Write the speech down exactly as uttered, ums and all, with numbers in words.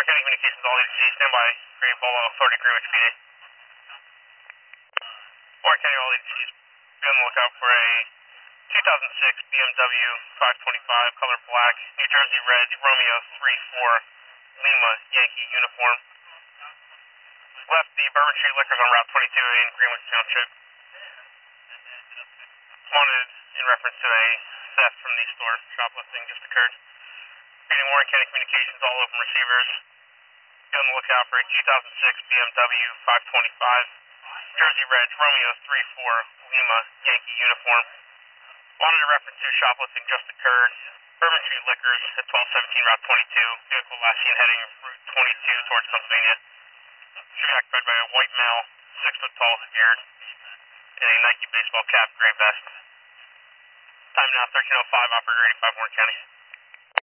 Warren County Communications, all agencies, stand by for a Bolo authority Greenwich P D. Warren County, all agencies, be on the lookout for a two thousand six B M W five twenty-five, color black, New Jersey Reg, Romeo three four, Lima, Yankee uniform. Left the Bourbon Street Liquors on Route twenty-two in Greenwich Township. Wanted in reference to a theft from the store. Shoplifting just occurred. Reading Warren County Communications, all open receivers. Be on the lookout for a two thousand six B M W five twenty-five, Jersey Reg, Romeo three four, Lima, Yankee uniform. Wanted in reference to shoplifting just occurred. Bourbon Street Liquors at twelve seventeen Route twenty-two. Vehicle last seen heading Route twenty-two towards Pennsylvania. Should be occupied by a white male, six foot tall, beard, in a Nike baseball cap, gray vest. Time now thirteen oh five, operator eighty-five, Warren County.